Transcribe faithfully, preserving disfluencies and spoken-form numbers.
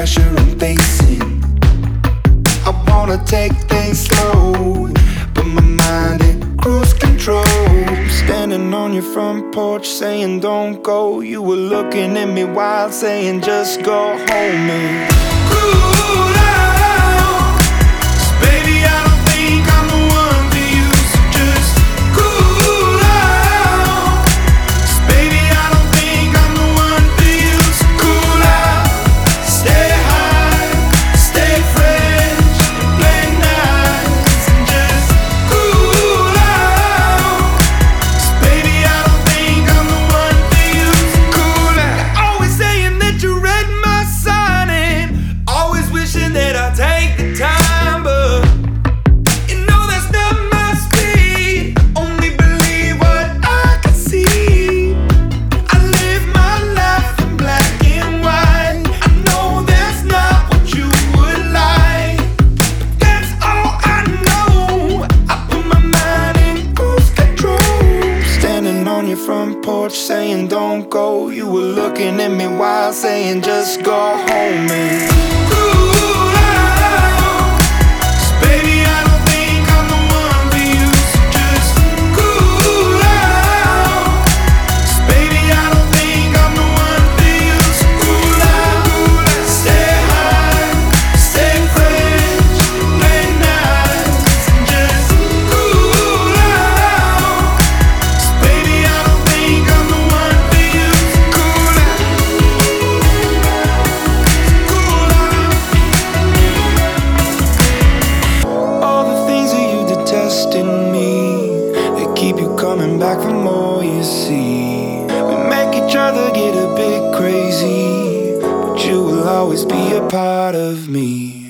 pressure I'm facing. I wanna take things slow, but my mind in cruise control. Standing on your front porch saying don't go. You were looking at me while saying just go home and cool out. 'Cause baby, I don't think I'm the one for you, so just cool out. 'Cause baby, I don't think I'm the one for you, so cool out. Stay high, stay fresh, play nice, and just cool out. 'Cause baby, I don't think I'm the one for you, so cool out. Always saying that you read my sign and always wishing that I'd take the time, but you know that's not my speed. Only believe what I can see. I live my life in black and white. I know that's not what you would like, but that's all I know. I put my mind in cruise control. Standing on your front porch saying don't go. You were looking at me while saying just go home and cool out. 'Cause baby, I don't think I'm the one for you, so just cool out. 'Cause baby, I don't think I'm the one for you, so cool out. Stay high, stay fresh, play nice, and just cool out. 'Cause baby, I don't think I'm the one for you, so cool out. Cool out. All the things that you detest in me, they keep you coming back for more, you see. We make each other get a bit crazy, but you will always be a part of me.